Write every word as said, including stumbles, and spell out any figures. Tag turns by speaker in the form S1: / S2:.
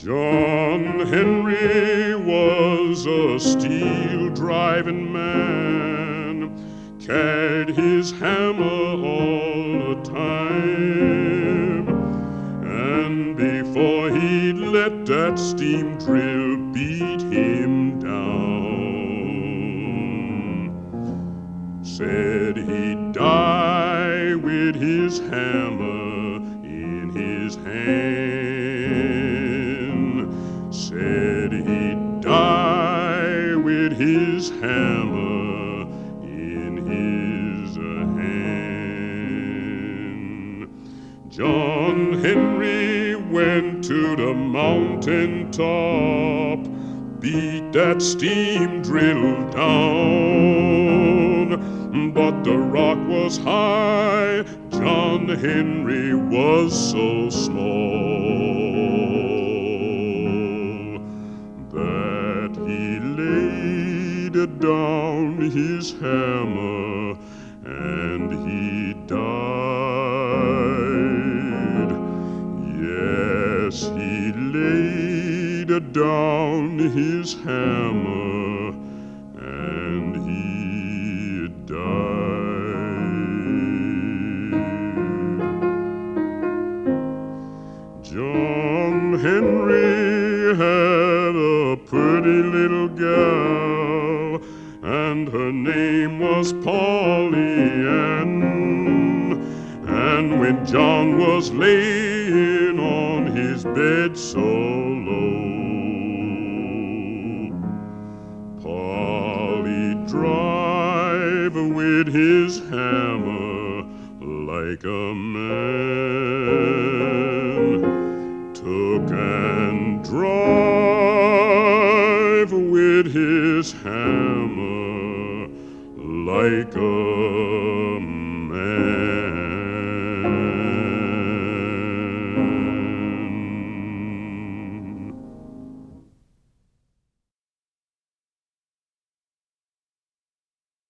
S1: John Henry was a steel-driving man, carried his hammer all the time, and before he'd let that steam drill beat him down, said he'd die with his hammer in his hand. Said he'd die with his hammer in his hand. John Henry went to the mountain top, beat that steam drill down, but the rock was high, John Henry was so small that he laid down his hammer and he died. Yes, he laid down his hammer and he died. John Henry had a pretty little gal, and her name was Polly Ann. And when John was laying on his bed so low, Polly drive with his hammer like a man, took and drive with his hammer like a